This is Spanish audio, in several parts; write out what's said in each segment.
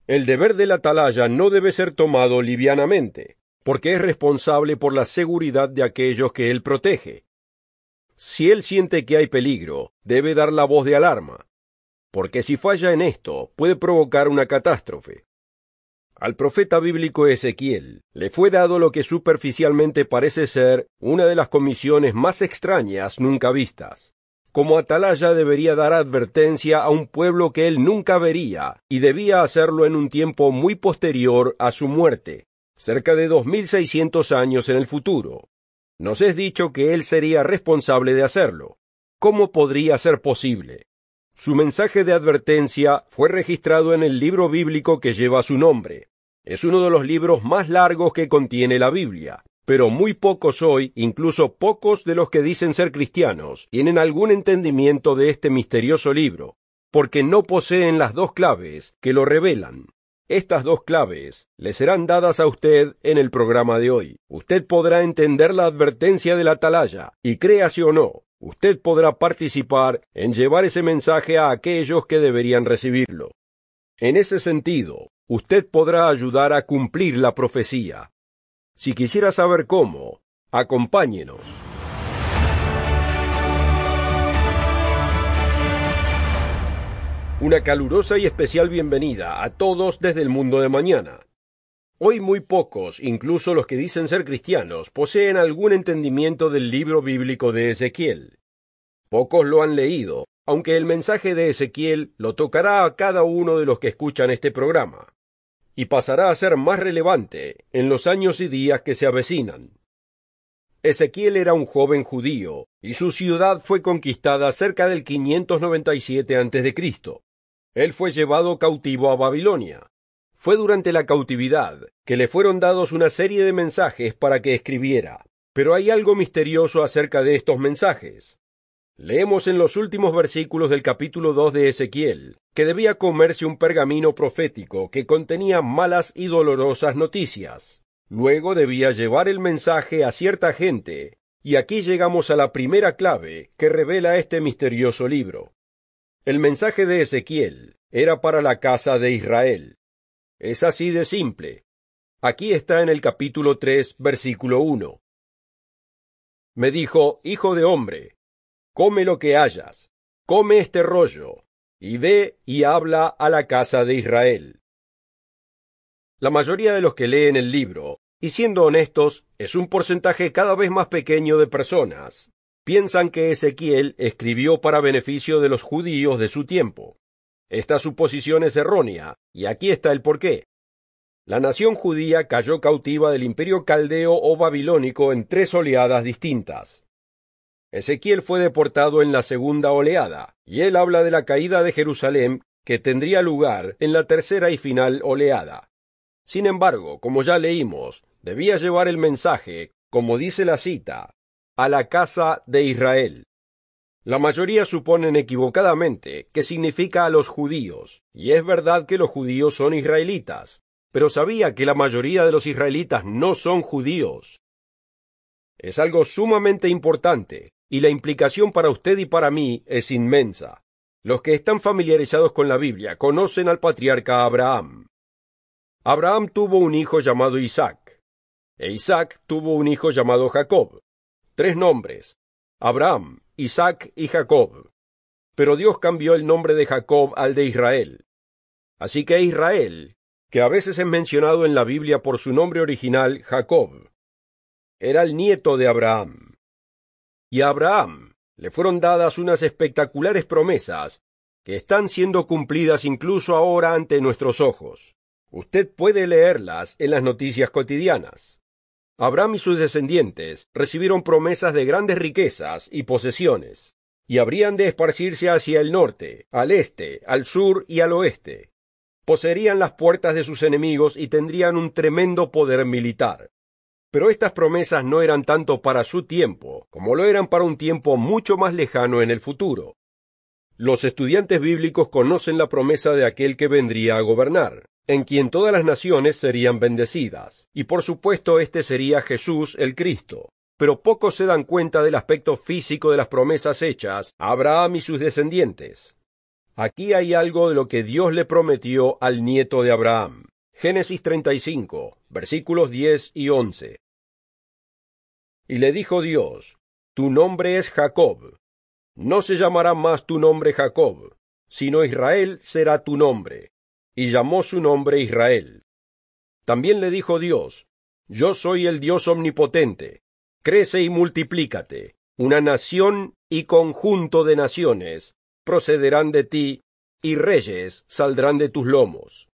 El deber del atalaya no debe ser tomado livianamente, porque es responsable por la seguridad de aquellos que él protege. Si él siente que hay peligro, debe dar la voz de alarma, porque si falla en esto, puede provocar una catástrofe. Al profeta bíblico Ezequiel le fue dado lo que superficialmente parece ser una de las comisiones más extrañas nunca vistas. Como atalaya debería dar advertencia a un pueblo que él nunca vería, y debía hacerlo en un tiempo muy posterior a su muerte, cerca de 2600 años en el futuro. Nos es dicho que él sería responsable de hacerlo. ¿Cómo podría ser posible? Su mensaje de advertencia fue registrado en el libro bíblico que lleva su nombre. Es uno de los libros más largos que contiene la Biblia, pero muy pocos hoy, incluso pocos de los que dicen ser cristianos, tienen algún entendimiento de este misterioso libro, porque no poseen las dos claves que lo revelan. Estas dos claves le serán dadas a usted en el programa de hoy. Usted podrá entender la advertencia del atalaya, y créase o no, usted podrá participar en llevar ese mensaje a aquellos que deberían recibirlo. En ese sentido, usted podrá ayudar a cumplir la profecía. Si quisiera saber cómo, acompáñenos. Una calurosa y especial bienvenida a todos desde el mundo de mañana. Hoy muy pocos, incluso los que dicen ser cristianos, poseen algún entendimiento del libro bíblico de Ezequiel. Pocos lo han leído, aunque el mensaje de Ezequiel lo tocará a cada uno de los que escuchan este programa, y pasará a ser más relevante en los años y días que se avecinan. Ezequiel era un joven judío, y su ciudad fue conquistada cerca del 597 a.C. Él fue llevado cautivo a Babilonia. Fue durante la cautividad que le fueron dados una serie de mensajes para que escribiera, pero hay algo misterioso acerca de estos mensajes. Leemos en los últimos versículos del capítulo 2 de Ezequiel que debía comerse un pergamino profético que contenía malas y dolorosas noticias. Luego debía llevar el mensaje a cierta gente, y aquí llegamos a la primera clave que revela este misterioso libro. El mensaje de Ezequiel era para la casa de Israel. Es así de simple. Aquí está en el capítulo 3, versículo 1. Me dijo, hijo de hombre, come lo que hayas, come este rollo, y ve y habla a la casa de Israel. La mayoría de los que leen el libro, y siendo honestos, es un porcentaje cada vez más pequeño de personas, piensan que Ezequiel escribió para beneficio de los judíos de su tiempo. Esta suposición es errónea, y aquí está el porqué. La nación judía cayó cautiva del imperio caldeo o babilónico en 3 oleadas distintas. Ezequiel fue deportado en la segunda oleada, y él habla de la caída de Jerusalén que tendría lugar en la tercera y final oleada. Sin embargo, como ya leímos, debía llevar el mensaje, como dice la cita, a la casa de Israel. La mayoría suponen equivocadamente que significa a los judíos, y es verdad que los judíos son israelitas, pero sabía que la mayoría de los israelitas no son judíos. Es algo sumamente importante, y la implicación para usted y para mí es inmensa. Los que están familiarizados con la Biblia conocen al patriarca Abraham. Abraham tuvo un hijo llamado Isaac, e Isaac tuvo un hijo llamado Jacob. 3 nombres, Abraham, Isaac y Jacob. Pero Dios cambió el nombre de Jacob al de Israel. Así que Israel, que a veces es mencionado en la Biblia por su nombre original, Jacob, era el nieto de Abraham. Y a Abraham le fueron dadas unas espectaculares promesas que están siendo cumplidas incluso ahora ante nuestros ojos. Usted puede leerlas en las noticias cotidianas. Abraham y sus descendientes recibieron promesas de grandes riquezas y posesiones, y habrían de esparcirse hacia el norte, al este, al sur y al oeste. Poseerían las puertas de sus enemigos y tendrían un tremendo poder militar. Pero estas promesas no eran tanto para su tiempo, como lo eran para un tiempo mucho más lejano en el futuro. Los estudiantes bíblicos conocen la promesa de aquel que vendría a gobernar, en quien todas las naciones serían bendecidas, y por supuesto este sería Jesús el Cristo. Pero pocos se dan cuenta del aspecto físico de las promesas hechas a Abraham y sus descendientes. Aquí hay algo de lo que Dios le prometió al nieto de Abraham. Génesis 35, versículos 10 y 11. Y le dijo Dios: Tu nombre es Jacob. No se llamará más tu nombre Jacob, sino Israel será tu nombre. Y llamó su nombre Israel. También le dijo Dios: Yo soy el Dios omnipotente. Crece y multiplícate. Una nación y conjunto de naciones procederán de ti, y reyes saldrán de tus lomos.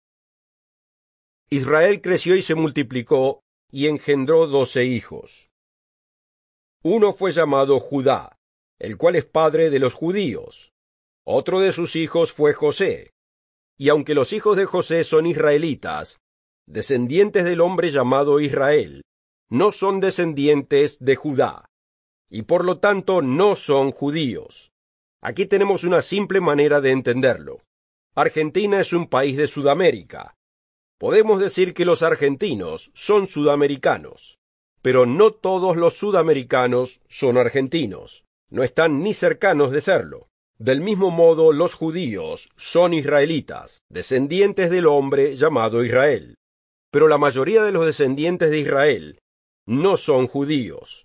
Israel creció y se multiplicó, y engendró 12 hijos. Uno fue llamado Judá, el cual es padre de los judíos. Otro de sus hijos fue José. Y aunque los hijos de José son israelitas, descendientes del hombre llamado Israel, no son descendientes de Judá, y por lo tanto no son judíos. Aquí tenemos una simple manera de entenderlo. Argentina es un país de Sudamérica. Podemos decir que los argentinos son sudamericanos, pero no todos los sudamericanos son argentinos. No están ni cercanos de serlo. Del mismo modo, los judíos son israelitas, descendientes del hombre llamado Israel. Pero la mayoría de los descendientes de Israel no son judíos.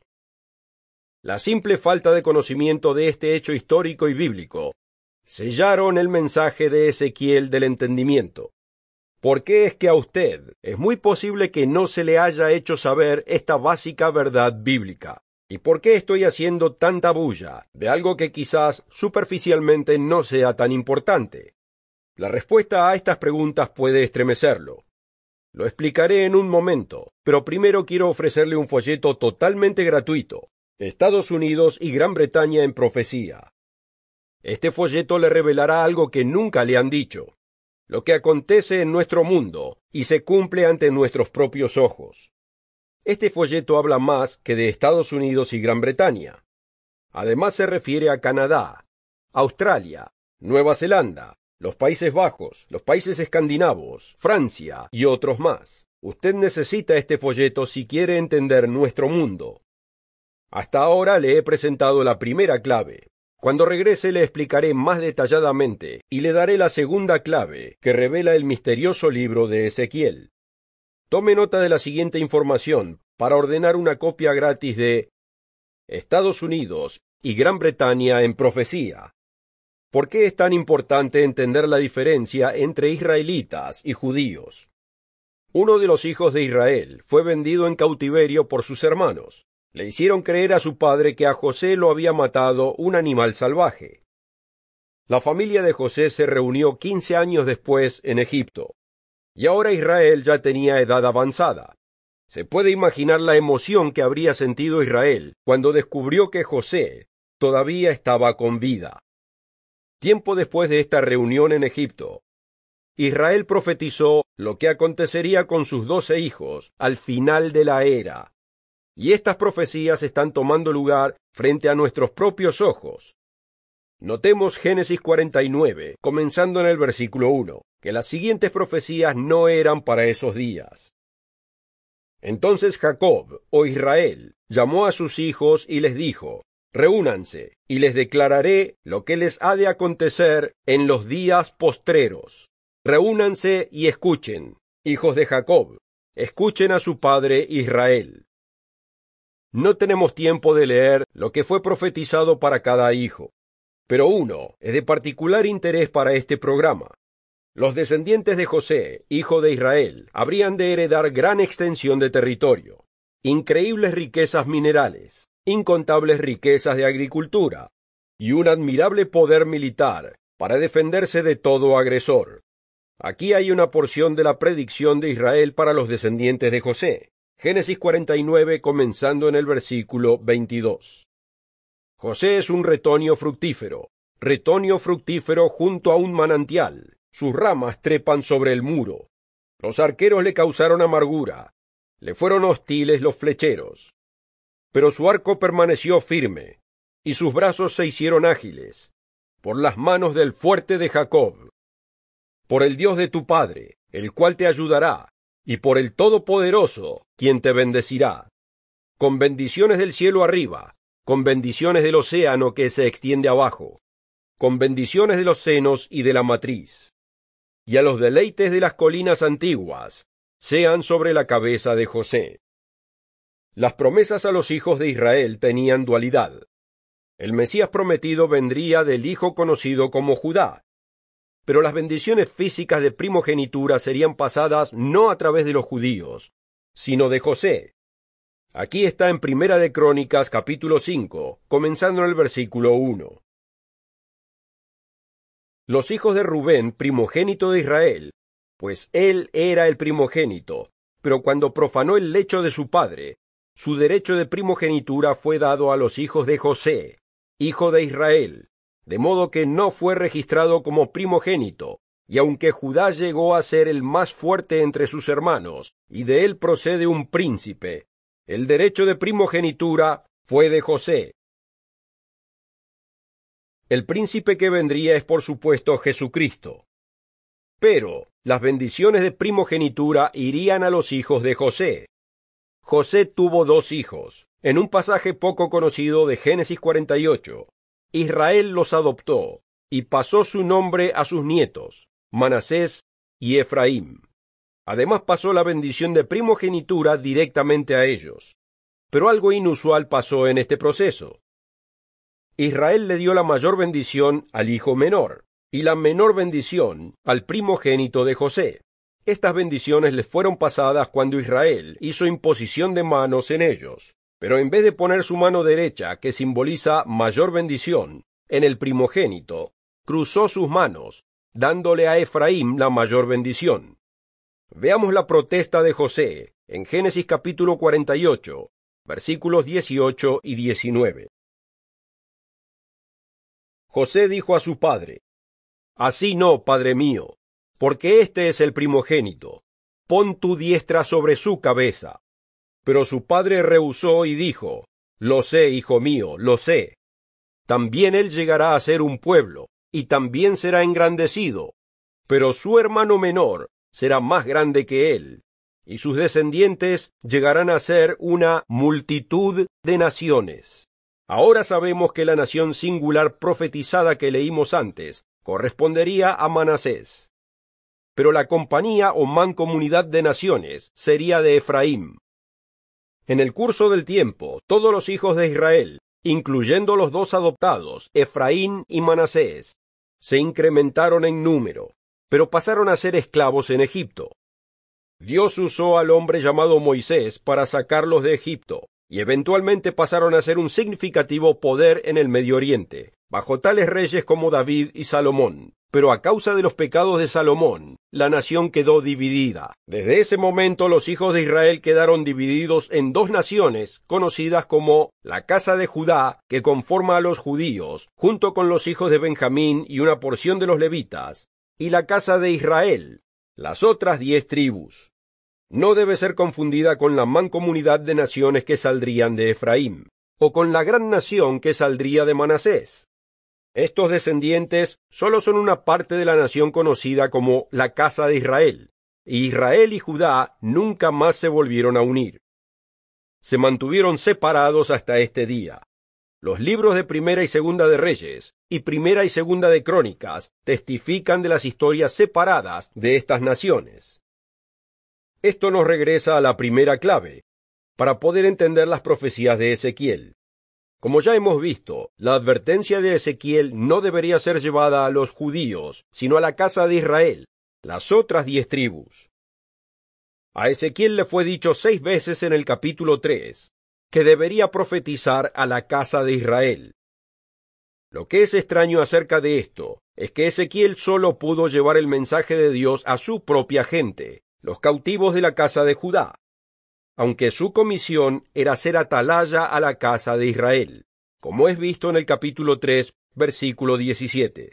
La simple falta de conocimiento de este hecho histórico y bíblico sellaron el mensaje de Ezequiel del entendimiento. ¿Por qué es que a usted es muy posible que no se le haya hecho saber esta básica verdad bíblica? ¿Y por qué estoy haciendo tanta bulla de algo que quizás superficialmente no sea tan importante? La respuesta a estas preguntas puede estremecerlo. Lo explicaré en un momento, pero primero quiero ofrecerle un folleto totalmente gratuito: Estados Unidos y Gran Bretaña en profecía. Este folleto le revelará algo que nunca le han dicho, lo que acontece en nuestro mundo y se cumple ante nuestros propios ojos. Este folleto habla más que de Estados Unidos y Gran Bretaña. Además se refiere a Canadá, Australia, Nueva Zelanda, los Países Bajos, los países escandinavos, Francia y otros más. Usted necesita este folleto si quiere entender nuestro mundo. Hasta ahora le he presentado la primera clave. Cuando regrese le explicaré más detalladamente y le daré la segunda clave que revela el misterioso libro de Ezequiel. Tome nota de la siguiente información para ordenar una copia gratis de Estados Unidos y Gran Bretaña en profecía. ¿Por qué es tan importante entender la diferencia entre israelitas y judíos? Uno de los hijos de Israel fue vendido en cautiverio por sus hermanos. Le hicieron creer a su padre que a José lo había matado un animal salvaje. La familia de José se reunió 15 años después en Egipto, y ahora Israel ya tenía edad avanzada. Se puede imaginar la emoción que habría sentido Israel cuando descubrió que José todavía estaba con vida. Tiempo después de esta reunión en Egipto, Israel profetizó lo que acontecería con sus 12 hijos al final de la era. Y estas profecías están tomando lugar frente a nuestros propios ojos. Notemos Génesis 49, comenzando en el versículo 1, que las siguientes profecías no eran para esos días. Entonces Jacob, o Israel, llamó a sus hijos y les dijo: Reúnanse, y les declararé lo que les ha de acontecer en los días postreros. Reúnanse y escuchen, hijos de Jacob, escuchen a su padre Israel. No tenemos tiempo de leer lo que fue profetizado para cada hijo, pero uno es de particular interés para este programa. Los descendientes de José, hijo de Israel, habrían de heredar gran extensión de territorio, increíbles riquezas minerales, incontables riquezas de agricultura y un admirable poder militar para defenderse de todo agresor. Aquí hay una porción de la predicción de Israel para los descendientes de José. Génesis 49, comenzando en el versículo 22. José es un retoño fructífero junto a un manantial. Sus ramas trepan sobre el muro. Los arqueros le causaron amargura, le fueron hostiles los flecheros. Pero su arco permaneció firme, y sus brazos se hicieron ágiles, por las manos del fuerte de Jacob. Por el Dios de tu padre, el cual te ayudará, y por el Todopoderoso, quien te bendecirá, con bendiciones del cielo arriba, con bendiciones del océano que se extiende abajo. con bendiciones de los senos y de la matriz. Y a los deleites de las colinas antiguas, sean sobre la cabeza de José. Las promesas a los hijos de Israel tenían dualidad. El Mesías prometido vendría del hijo conocido como Judá, pero las bendiciones físicas de primogenitura serían pasadas no a través de los judíos, sino de José. Aquí está en Primera de Crónicas, capítulo 5, comenzando en el versículo 1. Los hijos de Rubén, primogénito de Israel, pues él era el primogénito, pero cuando profanó el lecho de su padre, su derecho de primogenitura fue dado a los hijos de José, hijo de Israel, de modo que no fue registrado como primogénito, y aunque Judá llegó a ser el más fuerte entre sus hermanos, y de él procede un príncipe, el derecho de primogenitura fue de José. El príncipe que vendría es por supuesto Jesucristo. Pero las bendiciones de primogenitura irían a los hijos de José. José tuvo 2 hijos. En un pasaje poco conocido de Génesis 48, Israel los adoptó y pasó su nombre a sus nietos, Manasés y Efraín. Además pasó la bendición de primogenitura directamente a ellos. Pero algo inusual pasó en este proceso. Israel le dio la mayor bendición al hijo menor, y la menor bendición al primogénito de José. Estas bendiciones les fueron pasadas cuando Israel hizo imposición de manos en ellos, pero en vez de poner su mano derecha, que simboliza mayor bendición, en el primogénito, cruzó sus manos, dándole a Efraín la mayor bendición. Veamos la protesta de José en Génesis capítulo 48, versículos 18 y 19. José dijo a su padre: Así no, padre mío, porque este es el primogénito. Pon tu diestra sobre su cabeza. Pero su padre rehusó y dijo: Lo sé, hijo mío, lo sé. También él llegará a ser un pueblo, y también será engrandecido. Pero su hermano menor será más grande que él, y sus descendientes llegarán a ser una multitud de naciones. Ahora sabemos que la nación singular profetizada que leímos antes correspondería a Manasés. Pero la compañía o mancomunidad de naciones sería de Efraín. En el curso del tiempo, todos los hijos de Israel, incluyendo los 2 adoptados, Efraín y Manasés, se incrementaron en número, pero pasaron a ser esclavos en Egipto. Dios usó al hombre llamado Moisés para sacarlos de Egipto, y eventualmente pasaron a ser un significativo poder en el Medio Oriente, bajo tales reyes como David y Salomón. Pero a causa de los pecados de Salomón, la nación quedó dividida. Desde ese momento los hijos de Israel quedaron divididos en 2 naciones, conocidas como la casa de Judá, que conforma a los judíos, junto con los hijos de Benjamín y una porción de los levitas, y la casa de Israel, las otras 10 tribus. No debe ser confundida con la mancomunidad de naciones que saldrían de Efraín, o con la gran nación que saldría de Manasés. Estos descendientes solo son una parte de la nación conocida como la casa de Israel, y Israel y Judá nunca más se volvieron a unir. Se mantuvieron separados hasta este día. Los libros de Primera y Segunda de Reyes y Primera y Segunda de Crónicas testifican de las historias separadas de estas naciones. Esto nos regresa a la primera clave, para poder entender las profecías de Ezequiel. Como ya hemos visto, la advertencia de Ezequiel no debería ser llevada a los judíos, sino a la casa de Israel, las otras 10 tribus. A Ezequiel le fue dicho 6 veces en el capítulo 3, que debería profetizar a la casa de Israel. Lo que es extraño acerca de esto es que Ezequiel solo pudo llevar el mensaje de Dios a su propia gente, los cautivos de la casa de Judá, aunque su comisión era ser atalaya a la casa de Israel, como es visto en el capítulo 3, versículo 17.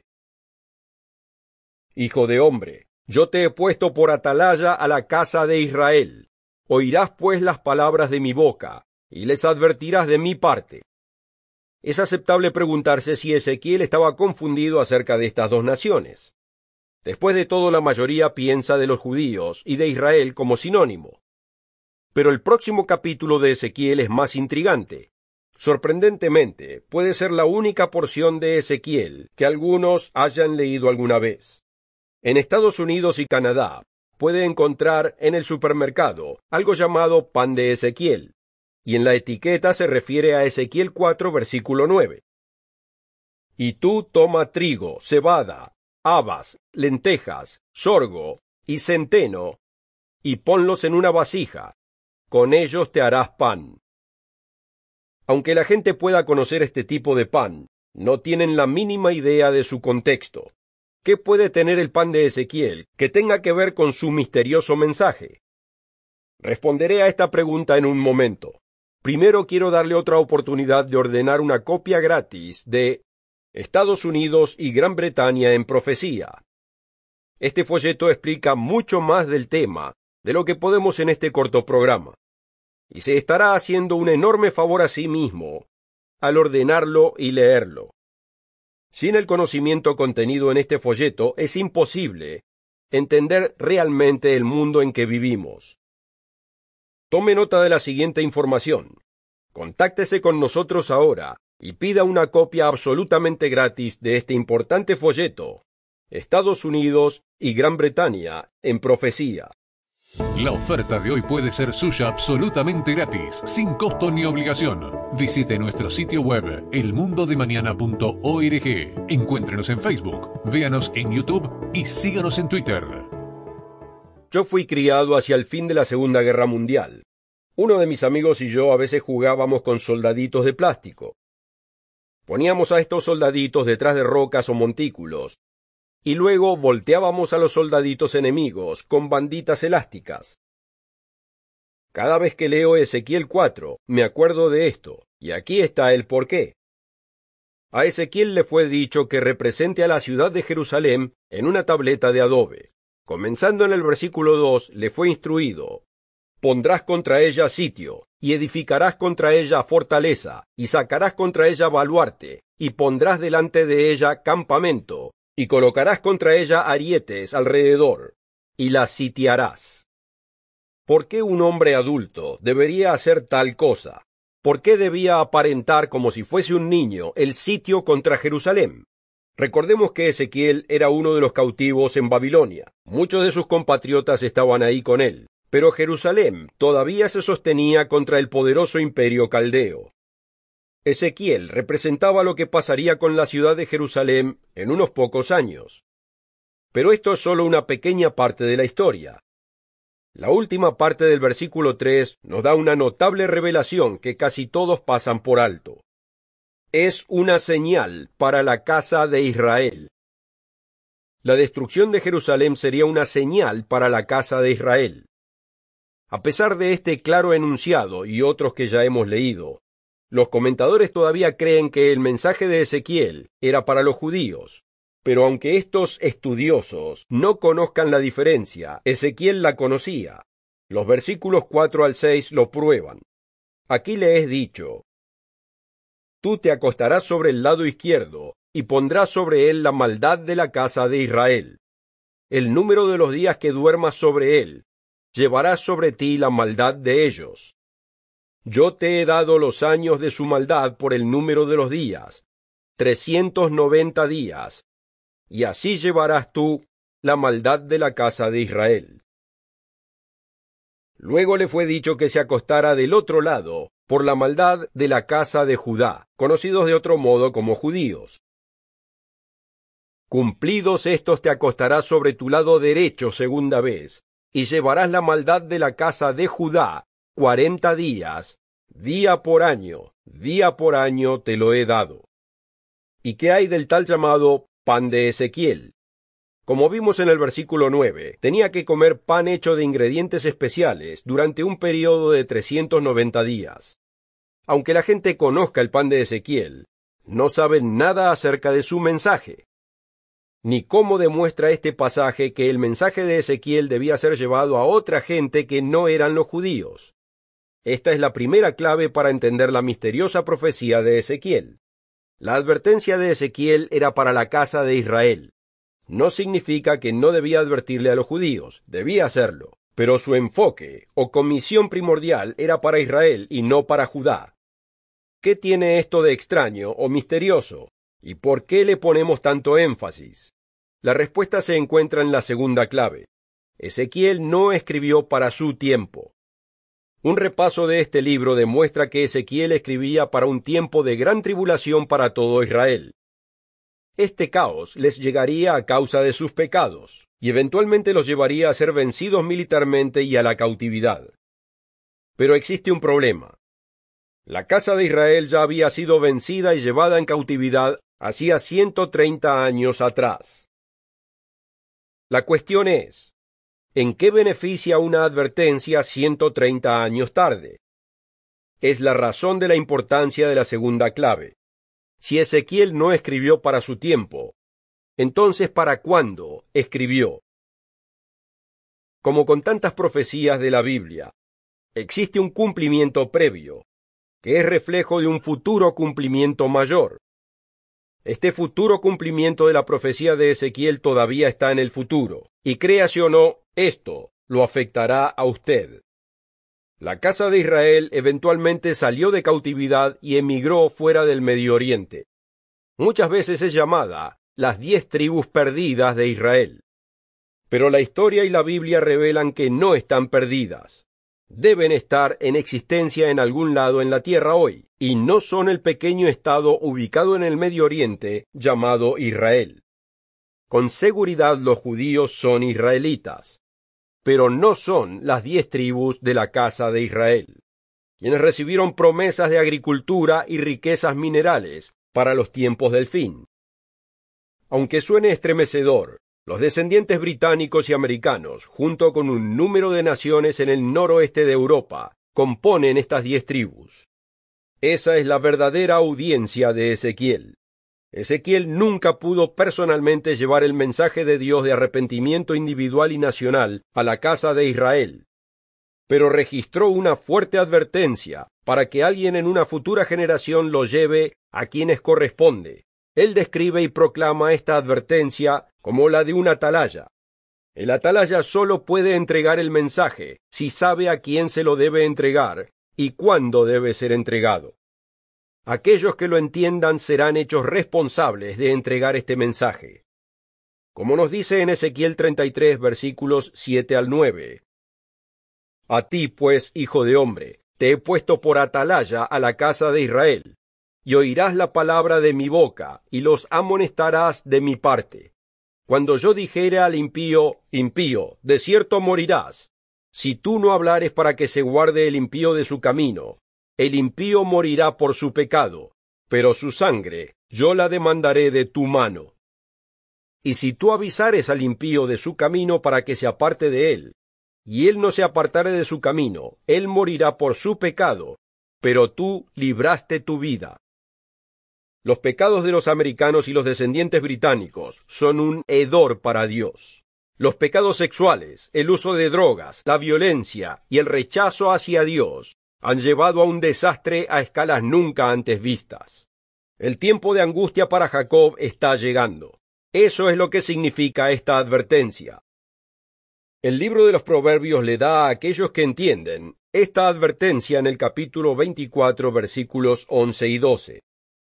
Hijo de hombre, yo te he puesto por atalaya a la casa de Israel. Oirás pues las palabras de mi boca, y les advertirás de mi parte. Es aceptable preguntarse si Ezequiel estaba confundido acerca de estas 2 naciones. Después de todo, la mayoría piensa de los judíos y de Israel como sinónimo. Pero el próximo capítulo de Ezequiel es más intrigante. Sorprendentemente, puede ser la única porción de Ezequiel que algunos hayan leído alguna vez. En Estados Unidos y Canadá, puede encontrar en el supermercado algo llamado pan de Ezequiel, y en la etiqueta se refiere a Ezequiel 4, versículo 9. Y tú toma trigo, cebada, habas, lentejas, sorgo y centeno, y ponlos en una vasija, con ellos te harás pan. Aunque la gente pueda conocer este tipo de pan, no tienen la mínima idea de su contexto. ¿Qué puede tener el pan de Ezequiel que tenga que ver con su misterioso mensaje? Responderé a esta pregunta en un momento. Primero quiero darle otra oportunidad de ordenar una copia gratis de Estados Unidos y Gran Bretaña en Profecía. Este folleto explica mucho más del tema de lo que podemos en este corto programa, y se estará haciendo un enorme favor a sí mismo al ordenarlo y leerlo. Sin el conocimiento contenido en este folleto es imposible entender realmente el mundo en que vivimos. Tome nota de la siguiente información. Contáctese con nosotros ahora y pida una copia absolutamente gratis de este importante folleto, Estados Unidos y Gran Bretaña en Profecía. La oferta de hoy puede ser suya absolutamente gratis, sin costo ni obligación. Visite nuestro sitio web, elmundodemañana.org. Encuéntrenos en Facebook, véanos en YouTube y síganos en Twitter. Yo fui criado hacia el fin de la Segunda Guerra Mundial. Uno de mis amigos y yo a veces jugábamos con soldaditos de plástico. Poníamos a estos soldaditos detrás de rocas o montículos, y luego volteábamos a los soldaditos enemigos con banditas elásticas. Cada vez que leo Ezequiel 4, me acuerdo de esto, y aquí está el porqué. A Ezequiel le fue dicho que represente a la ciudad de Jerusalén en una tableta de adobe. Comenzando en el versículo 2, le fue instruido: pondrás contra ella sitio, y edificarás contra ella fortaleza, y sacarás contra ella baluarte, y pondrás delante de ella campamento, y colocarás contra ella arietes alrededor, y la sitiarás. ¿Por qué un hombre adulto debería hacer tal cosa? ¿Por qué debía aparentar como si fuese un niño el sitio contra Jerusalén? Recordemos que Ezequiel era uno de los cautivos en Babilonia. Muchos de sus compatriotas estaban ahí con él, pero Jerusalén todavía se sostenía contra el poderoso imperio caldeo. Ezequiel representaba lo que pasaría con la ciudad de Jerusalén en unos pocos años. Pero esto es solo una pequeña parte de la historia. La última parte del versículo 3 nos da una notable revelación que casi todos pasan por alto. Es una señal para la casa de Israel. La destrucción de Jerusalén sería una señal para la casa de Israel. A pesar de este claro enunciado y otros que ya hemos leído, los comentadores todavía creen que el mensaje de Ezequiel era para los judíos. Pero aunque estos estudiosos no conozcan la diferencia, Ezequiel la conocía. Los versículos 4 al 6 lo prueban. Aquí le es dicho: tú te acostarás sobre el lado izquierdo, y pondrás sobre él la maldad de la casa de Israel. El número de los días que duermas sobre él, llevarás sobre ti la maldad de ellos. Yo te he dado los años de su maldad por el número de los días, 390 días, y así llevarás tú la maldad de la casa de Israel. Luego le fue dicho que se acostara del otro lado, por la maldad de la casa de Judá, conocidos de otro modo como judíos. Cumplidos estos te acostarás sobre tu lado derecho segunda vez, y llevarás la maldad de la casa de Judá 40 días, día por año te lo he dado. ¿Y qué hay del tal llamado pan de Ezequiel? Como vimos en el versículo 9, tenía que comer pan hecho de ingredientes especiales durante un periodo de 390 días. Aunque la gente conozca el pan de Ezequiel, no saben nada acerca de su mensaje, ni cómo demuestra este pasaje que el mensaje de Ezequiel debía ser llevado a otra gente que no eran los judíos. Esta es la primera clave para entender la misteriosa profecía de Ezequiel. La advertencia de Ezequiel era para la casa de Israel. No significa que no debía advertirle a los judíos, debía hacerlo, pero su enfoque o comisión primordial era para Israel y no para Judá. ¿Qué tiene esto de extraño o misterioso? ¿Y por qué le ponemos tanto énfasis? La respuesta se encuentra en la segunda clave. Ezequiel no escribió para su tiempo. Un repaso de este libro demuestra que Ezequiel escribía para un tiempo de gran tribulación para todo Israel. Este caos les llegaría a causa de sus pecados, y eventualmente los llevaría a ser vencidos militarmente y a la cautividad. Pero existe un problema. La casa de Israel ya había sido vencida y llevada en cautividad hacía 130 años atrás. La cuestión es, ¿en qué beneficia una advertencia 130 años tarde? Es la razón de la importancia de la segunda clave. Si Ezequiel no escribió para su tiempo, entonces ¿para cuándo escribió? Como con tantas profecías de la Biblia, existe un cumplimiento previo, que es reflejo de un futuro cumplimiento mayor. Este futuro cumplimiento de la profecía de Ezequiel todavía está en el futuro, y créase o no, esto lo afectará a usted. La casa de Israel eventualmente salió de cautividad y emigró fuera del Medio Oriente. Muchas veces es llamada las 10 tribus perdidas de Israel. Pero la historia y la Biblia revelan que no están perdidas. Deben estar en existencia en algún lado en la tierra hoy, y no son el pequeño estado ubicado en el Medio Oriente llamado Israel. Con seguridad los judíos son israelitas, pero no son las 10 tribus de la casa de Israel, quienes recibieron promesas de agricultura y riquezas minerales para los tiempos del fin. Aunque suene estremecedor, los descendientes británicos y americanos, junto con un número de naciones en el noroeste de Europa, componen estas 10 tribus. Esa es la verdadera audiencia de Ezequiel. Ezequiel nunca pudo personalmente llevar el mensaje de Dios de arrepentimiento individual y nacional a la casa de Israel, pero registró una fuerte advertencia para que alguien en una futura generación lo lleve a quienes corresponde. Él describe y proclama esta advertencia como la de un atalaya. El atalaya solo puede entregar el mensaje si sabe a quién se lo debe entregar y cuándo debe ser entregado. Aquellos que lo entiendan serán hechos responsables de entregar este mensaje. Como nos dice en Ezequiel 33, versículos 7 al 9. A ti, pues, hijo de hombre, te he puesto por atalaya a la casa de Israel, y oirás la palabra de mi boca, y los amonestarás de mi parte. Cuando yo dijere al impío, impío, de cierto morirás, si tú no hablares para que se guarde el impío de su camino, el impío morirá por su pecado, pero su sangre yo la demandaré de tu mano. Y si tú avisares al impío de su camino para que se aparte de él, y él no se apartare de su camino, él morirá por su pecado, pero tú libraste tu vida. Los pecados de los americanos y los descendientes británicos son un hedor para Dios. Los pecados sexuales, el uso de drogas, la violencia y el rechazo hacia Dios han llevado a un desastre a escalas nunca antes vistas. El tiempo de angustia para Jacob está llegando. Eso es lo que significa esta advertencia. El libro de los Proverbios le da a aquellos que entienden esta advertencia en el capítulo 24, versículos 11 y 12.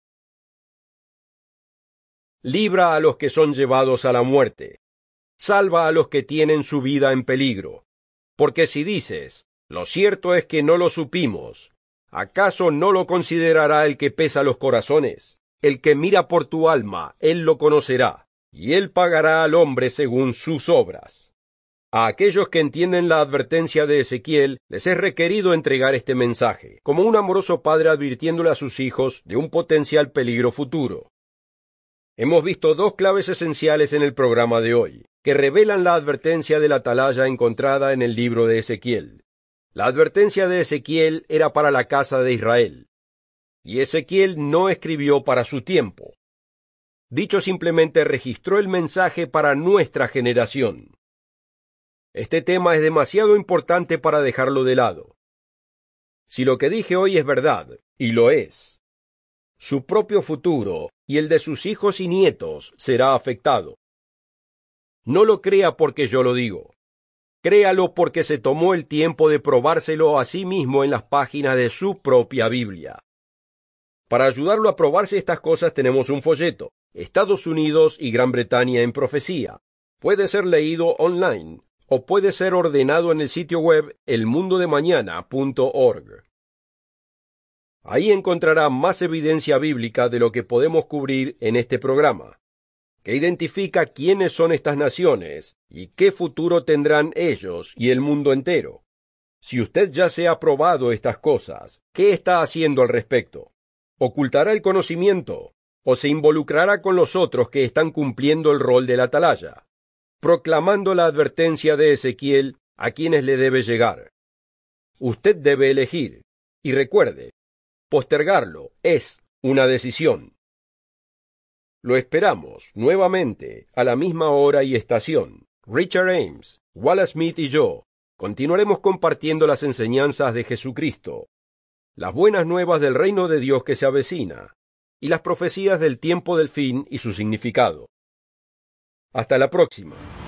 Libra a los que son llevados a la muerte. Salva a los que tienen su vida en peligro. Porque si dices, lo cierto es que no lo supimos, ¿acaso no lo considerará el que pesa los corazones? El que mira por tu alma, él lo conocerá, y él pagará al hombre según sus obras. A aquellos que entienden la advertencia de Ezequiel, les es requerido entregar este mensaje, como un amoroso padre advirtiéndole a sus hijos de un potencial peligro futuro. Hemos visto 2 claves esenciales en el programa de hoy, que revelan la advertencia de la atalaya encontrada en el libro de Ezequiel. La advertencia de Ezequiel era para la casa de Israel, y Ezequiel no escribió para su tiempo. Dicho simplemente registró el mensaje para nuestra generación. Este tema es demasiado importante para dejarlo de lado. Si lo que dije hoy es verdad, y lo es, su propio futuro y el de sus hijos y nietos será afectado. No lo crea porque yo lo digo. Créalo porque se tomó el tiempo de probárselo a sí mismo en las páginas de su propia Biblia. Para ayudarlo a probar si estas cosas tenemos un folleto, Estados Unidos y Gran Bretaña en profecía. Puede ser leído online o puede ser ordenado en el sitio web elmundodemañana.org. Ahí encontrará más evidencia bíblica de lo que podemos cubrir en este programa, que identifica quiénes son estas naciones y qué futuro tendrán ellos y el mundo entero. Si usted ya se ha probado estas cosas, ¿qué está haciendo al respecto? ¿Ocultará el conocimiento o se involucrará con los otros que están cumpliendo el rol del atalaya, proclamando la advertencia de Ezequiel a quienes le debe llegar? Usted debe elegir, y recuerde, postergarlo es una decisión. Lo esperamos nuevamente a la misma hora y estación. Richard Ames, Wallace Smith y yo continuaremos compartiendo las enseñanzas de Jesucristo, las buenas nuevas del reino de Dios que se avecina, y las profecías del tiempo del fin y su significado. Hasta la próxima.